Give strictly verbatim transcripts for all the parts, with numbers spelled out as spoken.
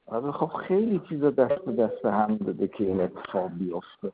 آره خب خیلی چیزا دست به دست هم داده که این اتفاق بیفته.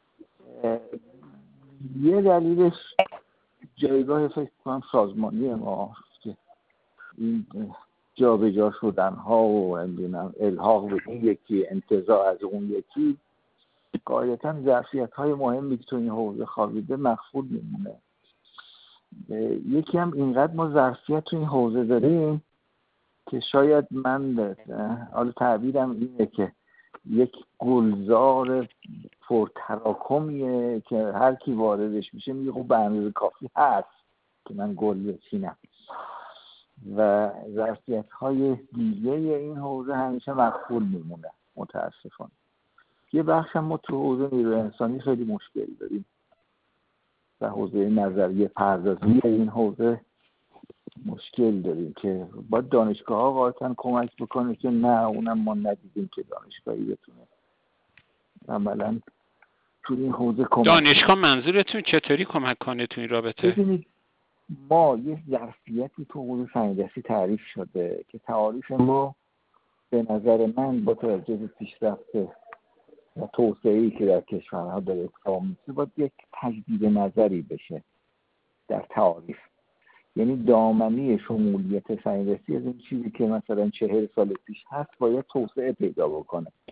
یه دلیلش جایگاه فکر کنم سازمانی ما که این جا به جا شدن ها و نمیدونم الحاق به این یکی انتزاع از اون یکی غایتا ظرفیت های مهمی که تو این حوزه خوابیده مخفول میمونه. یکی هم اینقدر ما ظرفیت تو این حوزه داریم که شاید من حالا تعبیرم اینه که یک گلزار پرتراکمیه که هر کی واردش میشه میگه خب به اندازه کافی هست که من گل بچینم و ظرفیت های دیگه این حوزه همیشه مخفول میمونه متاسفانه. یه بخش هم ما تو حوزه نیروی انسانی خیلی مشکل داریم و حوزه نظریه پردازی این حوزه مشکل داریم که باید دانشگاه ها قاطعا کمک بکنه که نه اونم ما ندیدیم که دانشگاهی بتونه عملا تو این حوزه کمک. دانشگاه منظورتون چطوری کمک کنه تو این رابطه؟ ببینید ما یه ظرفیتی تو حوزه سنگدستی تعریف شده که تعریف ما به نظر من با توجه به پیشرفت و توسعه‌ای که در کشورها داره اتفاق میفته باید یک تجدید نظری بشه در تعریف. یعنی دامنه شمولیت سنگدستی از این چیزی که مثلا چهل سال پیش هست باید توسعه پیدا بکنه.